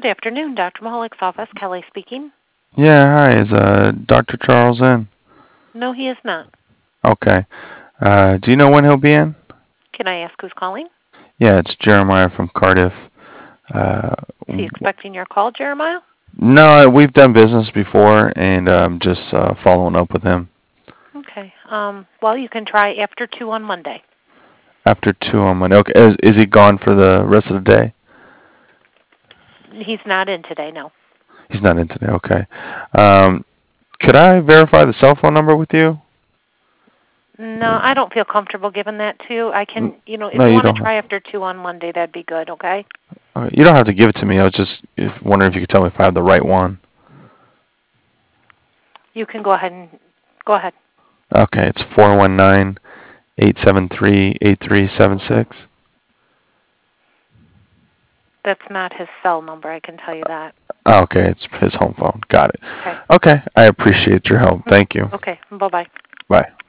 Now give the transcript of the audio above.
Good afternoon, Dr. Mahalik's office. Kelly speaking. Yeah, hi. Is Dr. Charles in? No, he is not. Okay. Do you know when he'll be in? Can I ask who's calling? Yeah, it's Jeremiah from Cardiff. Uh, Is he expecting your call, Jeremiah? no, we've done business before, and just following up with him. Okay. Well, you can try after 2 on Monday. After 2 on Monday. Okay. Is he gone for the rest of the day? He's not in today, no. He's not in today. Okay. Um, could I verify the cell phone number with you? No, I don't feel comfortable giving that to you. I can, if No, you you want to don't. try after 2 on Monday, that'd be good, okay? Okay, you don't have to give it to me. I was just wondering if you could tell me if I have the right one. You can go ahead and go ahead. Okay, it's 419-873-8376. That's not his cell number, I can tell you that. Okay, it's his home phone. Got it. Okay. Okay, I appreciate your help. Thank you. Okay, bye-bye. Bye.